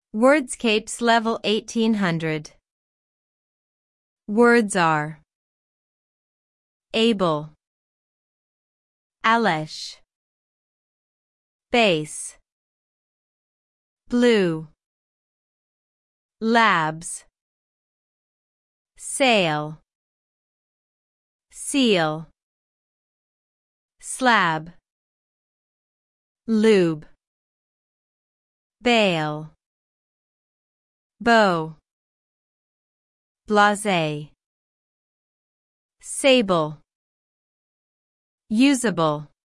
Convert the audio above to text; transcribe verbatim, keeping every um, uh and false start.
Wordscapes level eighteen hundred. Words are able, Alesh, base, blue, labs, sail, seal, slab, lube, bail, bow, blasé, sable, usable.